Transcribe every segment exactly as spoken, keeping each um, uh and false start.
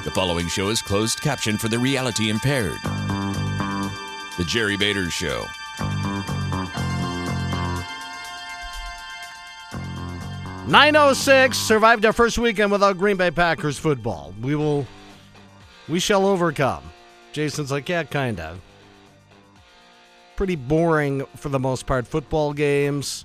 The following show is closed caption for the reality impaired. The Jerry Bader Show. nine oh six survived our first weekend without Green Bay Packers football. We will, we shall overcome. Jason's like, yeah, kind of. Pretty boring for the most part. Football games.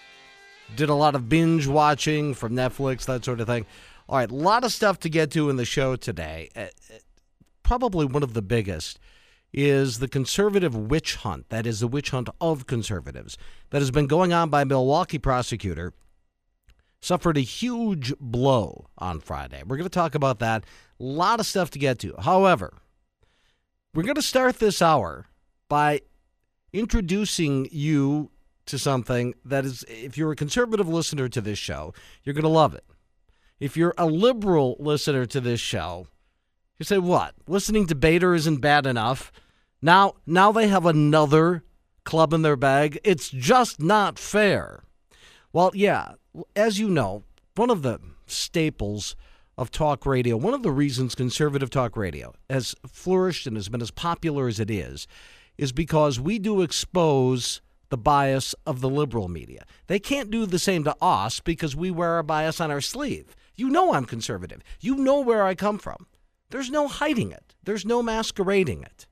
Did a lot of binge watching from Netflix, that sort of thing. All right, a lot of stuff to get to in the show today. Uh, probably one of the biggest is the conservative witch hunt. That is the witch hunt of conservatives that has been going on by a Milwaukee prosecutor. Suffered a huge blow on Friday. We're going to talk about that. A lot of stuff to get to. However, we're going to start this hour by introducing you to something that is, if you're a conservative listener to this show, you're going to love it. If you're a liberal listener to this show, you say, what? Listening to Bader isn't bad enough? Now, now they have another club in their bag? It's just not fair. Well, yeah, as you know, one of the staples of talk radio, one of the reasons conservative talk radio has flourished and has been as popular as it is, is because we do expose the bias of the liberal media. They can't do the same to us because we wear our bias on our sleeve. You know I'm conservative. You know where I come from. There's no hiding it. There's no masquerading it.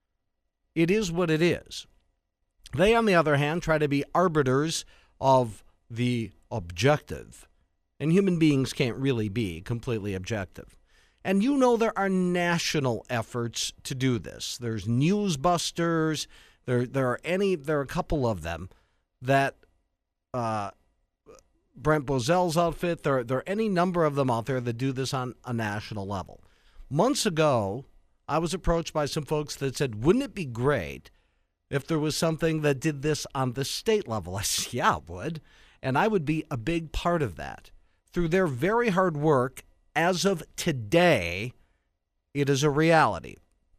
It is what it is. They, on the other hand, try to be arbiters of the objective. And human beings can't really be completely objective. And you know there are national efforts to do this. There's Newsbusters. There, there are any. There are a couple of them that uh, Brent Bozell's outfit. There, there are any number of them out there that do this on a national level. Months ago, I was approached by some folks that said, "Wouldn't it be great if there was something that did this on the state level?" I said, "Yeah, it would." And I would be a big part of that. Through their very hard work, as of today, it is a reality.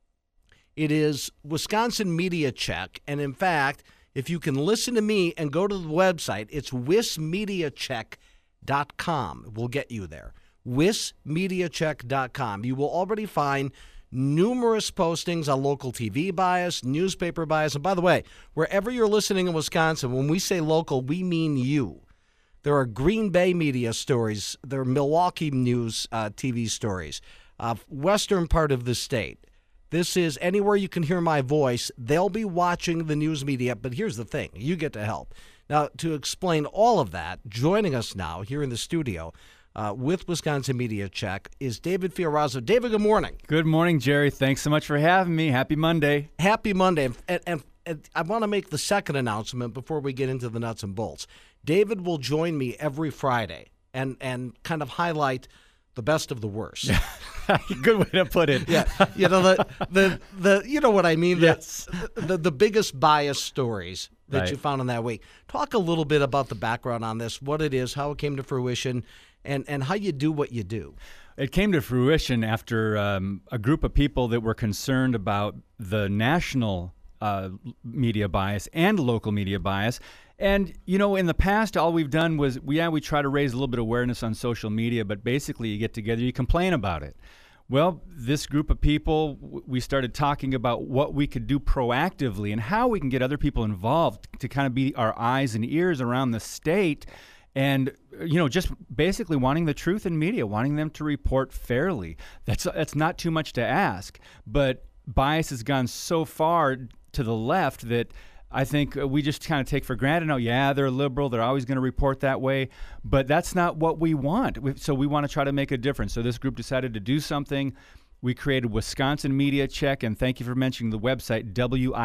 It is Wisconsin Media Check. And in fact, if you can listen to me and go to the website, it's wis media check dot com. We'll get you there. wis media check dot com. You will already find numerous postings on local T V bias, newspaper bias. And by the way, wherever you're listening in Wisconsin, when we say local, we mean you. There are Green Bay media stories. There are Milwaukee news uh, T V stories. Uh, western part of the state. This is anywhere you can hear my voice. They'll be watching the news media. But here's the thing. You get to help. Now, to explain all of that, joining us now here in the studio, Uh, with Wisconsin Media Check is David Fiorazo. David, good morning. Good morning, Jerry. Thanks so much for having me. Happy Monday. Happy Monday. And, and, and I want to make the second announcement before we get into the nuts and bolts. David will join me every Friday and, and kind of highlight the best of the worst. Good way to put it. Yeah, you know the the, the you know what I mean. Yes. The, the the biggest bias stories that Right. you found in that week. Talk a little bit about the background on this, what it is, how it came to fruition, and and how you do what you do. It came to fruition after um, a group of people that were concerned about the national uh, media bias and local media bias. And, you know, in the past, all we've done was, we, yeah, we try to raise a little bit of awareness on social media, but basically you get together, you complain about it. Well, this group of people, we started talking about what we could do proactively and how we can get other people involved to kind of be our eyes and ears around the state. And, you know, just basically wanting the truth in media, wanting them to report fairly. That's that's not too much to ask. But bias has gone so far to the left that I think we just kind of take for granted, oh, yeah, they're liberal, they're always going to report that way. But that's not what we want. So we want to try to make a difference. So this group decided to do something. We created Wisconsin Media Check, and thank you for mentioning the website,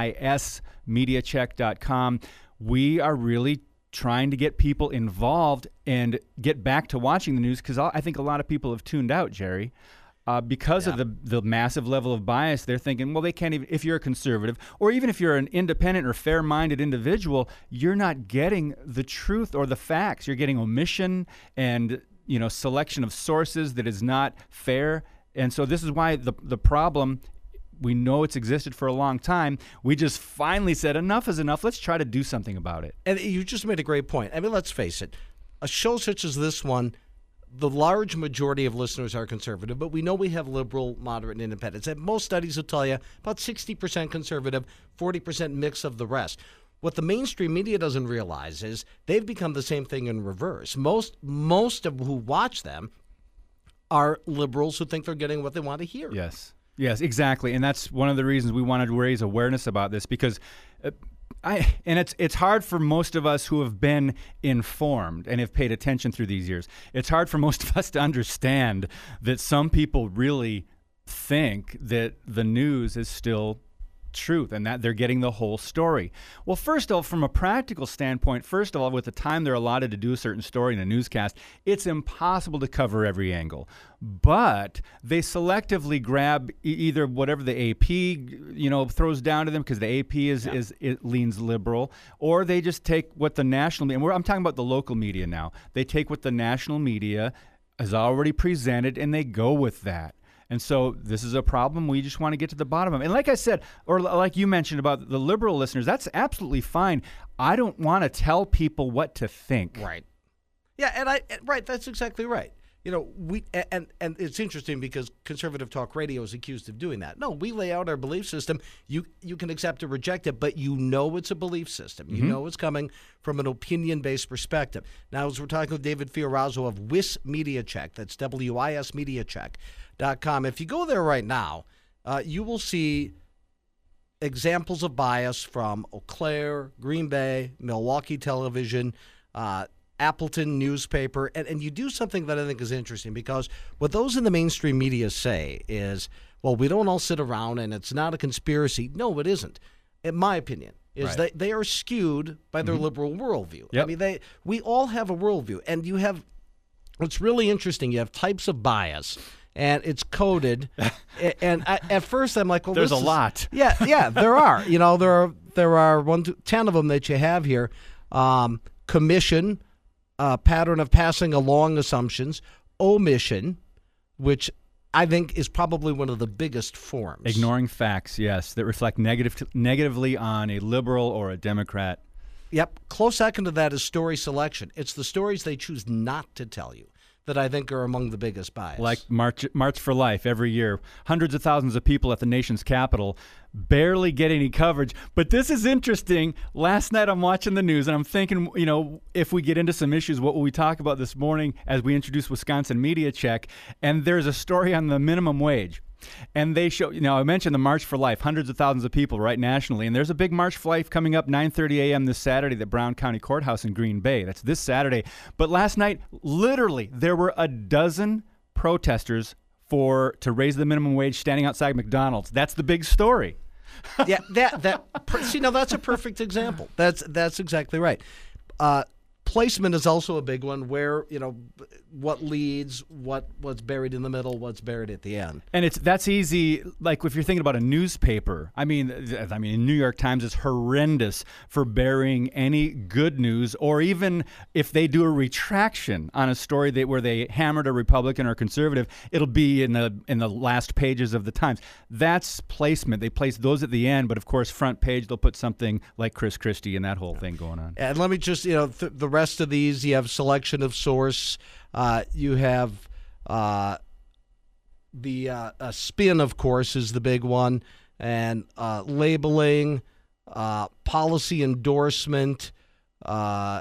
wis media check dot com. We are really trying to get people involved and get back to watching the news, because I think a lot of people have tuned out, Jerry, uh, because yeah. of the the massive level of bias. They're thinking, well, they can't even, if you're a conservative, or even if you're an independent or fair-minded individual, you're not getting the truth or the facts. You're getting omission and, you know, selection of sources that is not fair. And so this is why the the problem, we know it's existed for a long time. We just finally said enough is enough. Let's try to do something about it. And you just made a great point. I mean, let's face it. A show such as this one, the large majority of listeners are conservative, but we know we have liberal, moderate, and independents. And most studies will tell you about sixty percent conservative, forty percent mix of the rest. What the mainstream media doesn't realize is they've become the same thing in reverse. Most most of who watch them are liberals who think they're getting what they want to hear. Yes. Yes, exactly. And that's one of the reasons we wanted to raise awareness about this, because uh, I and it's it's hard for most of us who have been informed and have paid attention through these years. It's hard for most of us to understand that some people really think that the news is still truth and that they're getting the whole story. Well, first of all, from a practical standpoint, first of all, with the time they're allotted to do a certain story in a newscast, it's impossible to cover every angle. But they selectively grab e- either whatever the A P, you know, throws down to them, because the A P is, yeah. is it leans liberal, or they just take what the national media, and we're, I'm talking about the local media now. They take what the national media has already presented and they go with that. And so this is a problem we just want to get to the bottom of. And like I said, or like you mentioned about the liberal listeners, that's absolutely fine. I don't want to tell people what to think. Right. Yeah, and I right, that's exactly right. You know, we and and it's interesting because conservative talk radio is accused of doing that. No, we lay out our belief system. You you can accept or reject it, but you know it's a belief system. You mm-hmm. know it's coming from an opinion-based perspective. Now, as we're talking with David Fiorazo of W I S Media Check, that's W I S Media Check dot com. If you go there right now, uh, you will see examples of bias from Eau Claire, Green Bay, Milwaukee Television, uh, Appleton newspaper, and, and you do something that I think is interesting, because what those in the mainstream media say is, well, we don't all sit around and it's not a conspiracy. No, it isn't. In my opinion, is right. that they are skewed by their mm-hmm. liberal worldview. Yep. I mean, they we all have a worldview, and you have what's really interesting. You have types of bias, and it's coded. and I, at first, I'm like, well, there's this a is, lot. Yeah, yeah, there are. You know, there are there are one, two, ten of them that you have here. Um, commission. Uh, pattern of passing along assumptions, omission, which I think is probably one of the biggest forms. Ignoring facts, yes, that reflect negative negatively on a liberal or a Democrat. Yep. Close second to that is story selection. It's the stories they choose not to tell you that I think are among the biggest bias. Like March, March for Life every year. Hundreds of thousands of people at the nation's capital barely get any coverage. But this is interesting. Last night I'm watching the news and I'm thinking, you know, if we get into some issues, what will we talk about this morning as we introduce Wisconsin Media Check? And there's a story on the minimum wage. And they show, you know, I mentioned the March for Life, hundreds of thousands of people right nationally. And there's a big March for Life coming up nine thirty a.m. this Saturday at the Brown County Courthouse in Green Bay. That's this Saturday. But last night, literally, there were a dozen protesters for to raise the minimum wage standing outside McDonald's. That's the big story. yeah, that that see now that's a perfect example. That's that's exactly right. Uh, placement is also a big one, where, you know, what leads, what what's buried in the middle, what's buried at the end. And it's that's easy. Like if you're thinking about a newspaper, I mean, I mean, New York Times is horrendous for burying any good news, or even if they do a retraction on a story that where they hammered a Republican or conservative, it'll be in the in the last pages of the Times. That's placement. They place those at the end, but of course, front page they'll put something like Chris Christie and that whole thing going on. And let me just, you know, th- the rest of these, you have selection of source. Uh, you have uh, the uh, uh, spin, of course, is the big one, and uh, labeling, uh, policy endorsement, uh,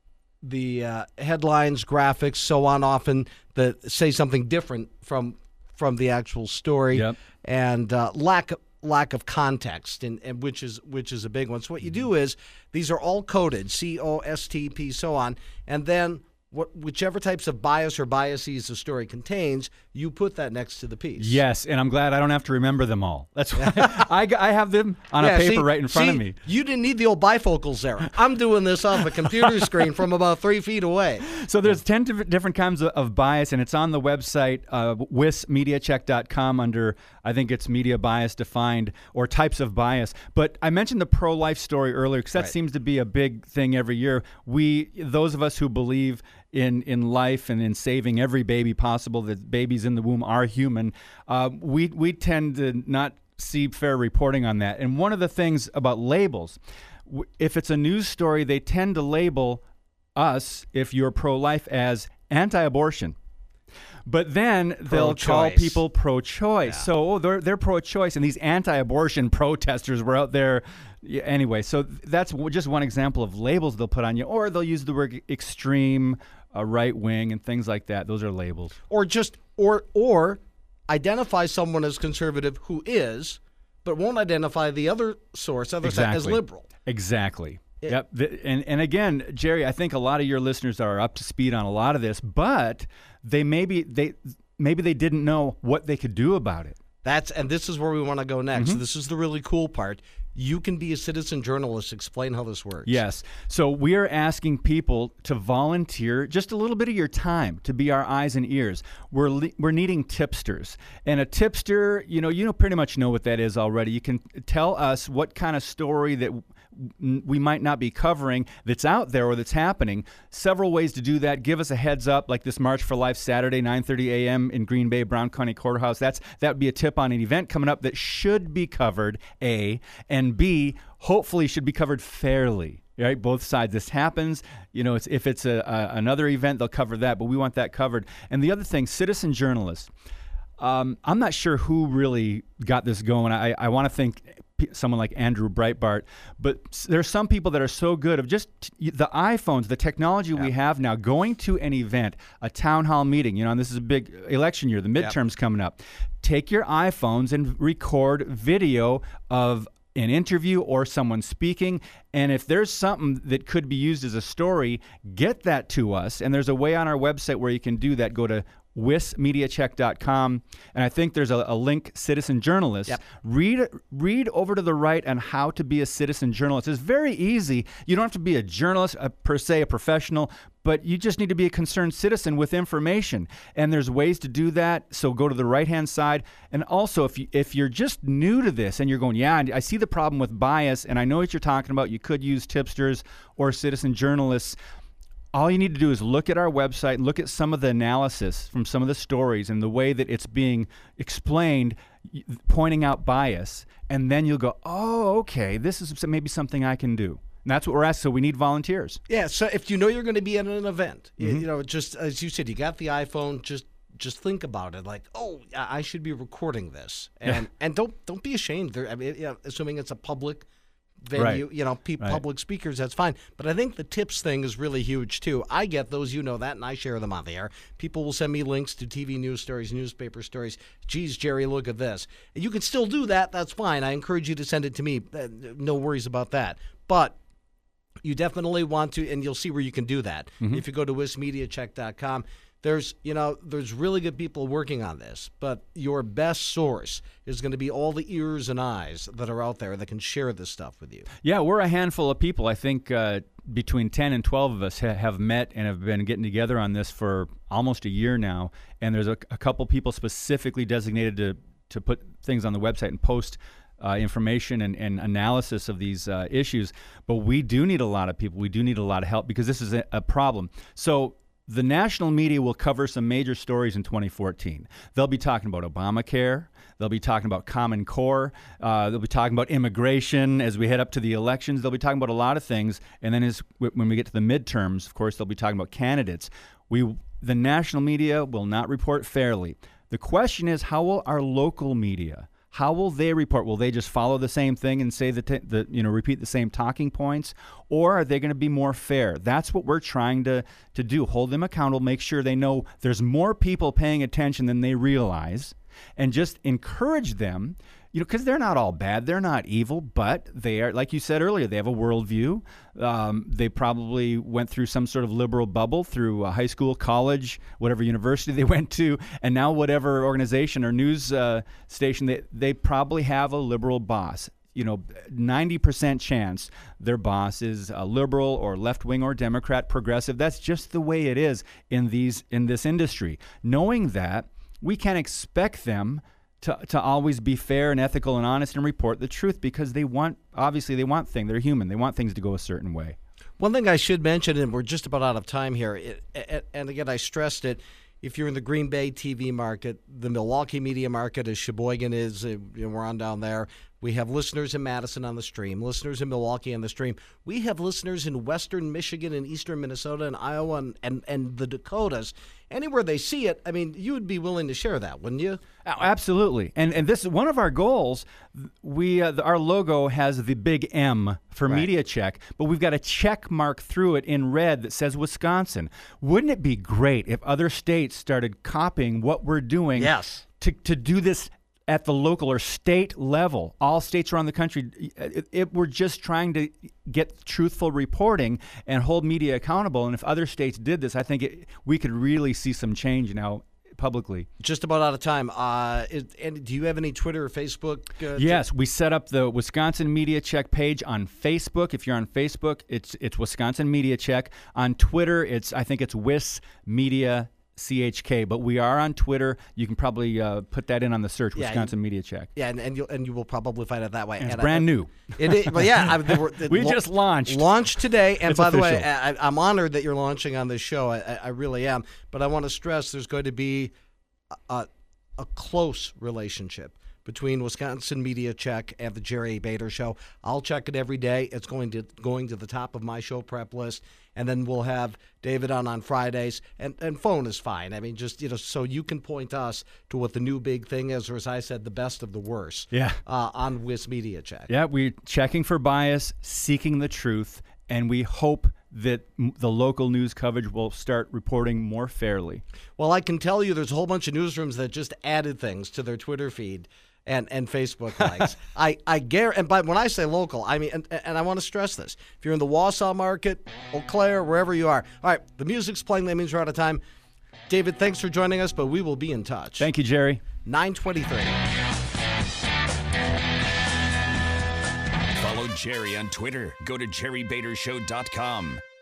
the uh, headlines, graphics, so on, often that say something different from from the actual story, yep. and uh, lack of lack of context, and, and which is which is a big one. So what you do is these are all coded, C O S T P, so on, and then what, whichever types of bias or biases the story contains, you put that next to the piece. Yes, and I'm glad I don't have to remember them all. That's why I, I have them on yeah, a paper see, right in front see, of me. You didn't need the old bifocals there. I'm doing this off a computer screen from about three feet away. So there's ten different kinds of, of bias, and it's on the website, uh, W I S media check dot com, under, I think it's media bias defined, or types of bias. But I mentioned the pro-life story earlier because that right. seems to be a big thing every year. We, those of us who believe in in life and in saving every baby possible, that babies in the womb are human, uh, we we tend to not see fair reporting on that. And one of the things about labels, if it's a news story, they tend to label us, if you're pro-life, as anti-abortion. But then they'll Pro-choice. call people pro-choice. Yeah. So oh, they're they're pro-choice, and these anti-abortion protesters were out there. Yeah, anyway, so that's w- just one example of labels they'll put on you, or they'll use the word extreme, uh, right wing, and things like that. Those are labels. Or just or or identify someone as conservative who is, but won't identify the other source, other side, as Exactly. liberal. Exactly. It- Yep. The- and and again, Jerry, I think a lot of your listeners are up to speed on a lot of this, but they maybe they maybe they didn't know what they could do about it. That's and this is where we want to go next. Mm-hmm. This is the really cool part. You can be a citizen journalist. Explain how this works. Yes. So we are asking people to volunteer just a little bit of your time to be our eyes and ears. We're le- we're needing tipsters. And a tipster, you know, you know pretty much know what that is already. You can tell us what kind of story that w- we might not be covering that's out there or that's happening. Several ways to do that. Give us a heads up, like this March for Life Saturday, nine thirty a.m. in Green Bay, Brown County Courthouse. That's that would be a tip on an event coming up that should be covered, A, and B, hopefully should be covered fairly. Right, both sides. This happens. You know, it's, if it's a, a another event, they'll cover that, but we want that covered. And the other thing, citizen journalists. Um, I'm not sure who really got this going. I, I want to think p- someone like Andrew Breitbart, but s- there's some people that are so good of just t- the iPhones, the technology we have now, going to an event, a town hall meeting, you know, and this is a big election year, the midterms coming up. Take your iPhones and record video of an interview or someone speaking, and if there's something that could be used as a story, get that to us. And there's a way on our website where you can do that. Go to wis media check dot com, and I think there's a, a link, citizen journalist. Yep. Read read over to the right on how to be a citizen journalist. It's very easy. You don't have to be a journalist, a, per se, a professional, but you just need to be a concerned citizen with information. And there's ways to do that, so go to the right-hand side. And also, if, you, if you're just new to this and you're going, yeah, I see the problem with bias, and I know what you're talking about, you could use tipsters or citizen journalists. All you need to do is look at our website and look at some of the analysis from some of the stories and the way that it's being explained, y- pointing out bias, and then you'll go, oh, okay, this is maybe something I can do. And that's what we're asking. So we need volunteers. Yeah. So if you know you're going to be at an event, you- Mm-hmm. you know, just as you said, you got the iPhone. Just just think about it. Like, oh, I I should be recording this, and and don't don't be ashamed. There, I mean, you know, assuming it's a public venue, Right. you know, pe- Right. public speakers, that's fine. But I think the tips thing is really huge too. I get those, you know that, and I share them on the air. People will send me links to T V news stories, newspaper stories. Geez, Jerry, look at this. You can still do that. That's fine. I encourage you to send it to me. Uh, No worries about that. But you definitely want to, and you'll see where you can do that. Mm-hmm. If you go to wis media check dot com, there's, you know, there's really good people working on this, but your best source is going to be all the ears and eyes that are out there that can share this stuff with you. Yeah, we're a handful of people. I think uh, between ten and twelve of us ha- have met and have been getting together on this for almost a year now. And there's a, a couple people specifically designated to, to put things on the website and post uh, information and, and analysis of these uh, issues. But we do need a lot of people. We do need a lot of help because this is a, a problem. So the national media will cover some major stories in twenty fourteen. They'll be talking about Obamacare. They'll be talking about Common Core. Uh, they'll be talking about immigration as we head up to the elections. They'll be talking about a lot of things. And then as when we get to the midterms, of course, they'll be talking about candidates. We, the national media will not report fairly. The question is, how will our local media? How will they report? Will they just follow the same thing and say the, t- the you know, repeat the same talking points? Or are they going to be more fair? That's what we're trying to, to do. Hold them accountable, make sure they know there's more people paying attention than they realize, and just encourage them, you know, because they're not all bad. They're not evil, but they are, like you said earlier, they have a worldview. Um, they probably went through some sort of liberal bubble through a high school, college, whatever university they went to, and now whatever organization or news uh, station, they, they probably have a liberal boss. You know, ninety percent chance their boss is a liberal or left-wing or Democrat, progressive. That's just the way it is in these in this industry. Knowing that, we can't expect them to to always be fair and ethical and honest and report the truth because they want, obviously they want things, they're human, they want things to go a certain way. One thing I should mention, and we're just about out of time here, it, and again, I stressed it, if you're in the Green Bay T V market, the Milwaukee media market, as Sheboygan is, uh, you know, we're on down there. We have listeners in Madison on the stream, listeners in Milwaukee on the stream. We have listeners in western Michigan and eastern Minnesota and Iowa and, and, and the Dakotas. anywhere they see it, I mean, you would be willing to share that, wouldn't you? Oh, absolutely. And and this is one of our goals. We uh, the, our logo has the big M for Right. Media Check, but we've got a check mark through it in red that says Wisconsin. Wouldn't it be great if other states started copying what we're doing? Yes. To to do this at the local or state level. All states around the country, it, it, we're just trying to get truthful reporting and hold media accountable. And if other states did this, I think it, we could really see some change now publicly. Just about out of time. Uh, is, and do you have any Twitter or Facebook? Uh, Yes, we set up the Wisconsin Media Check page on Facebook. If you're on Facebook, it's it's Wisconsin Media Check. On Twitter, it's I think it's Wis Media C H K, but we are on Twitter. You can probably uh, put that in on the search, Yeah, Wisconsin and- Media Check. Yeah, and and you and you will probably find it that way. And it's And I- brand new. It is, but yeah, I, they were, it We lo- just launched. Launched today, and It's by the way, official. I, I'm honored that you're launching on this show. I, I I really am. But I want to stress there's going to be a, a, a close relationship between Wisconsin Media Check and the Jerry Bader Show. I'll check it every day. It's going to going to the top of my show prep list, and then we'll have David on on Fridays. And and phone is fine. I mean, just you know, so you can point us to what the new big thing is, or as I said, the best of the worst. Yeah. Uh, on Wis Media Check. Yeah, we're checking for bias, seeking the truth, and we hope that m- the local news coverage will start reporting more fairly. Well, I can tell you there's a whole bunch of newsrooms that just added things to their Twitter feed and, and Facebook likes. I, I guarantee, and by, when I say local, I mean, and, and I want to stress this. If you're in the Wausau market, Eau Claire, wherever you are. All right, the music's playing. That means we're out of time. David, thanks for joining us, but we will be in touch. Thank you, Jerry. nine twenty-three. Follow Jerry on Twitter. Go to jerry bader show dot com.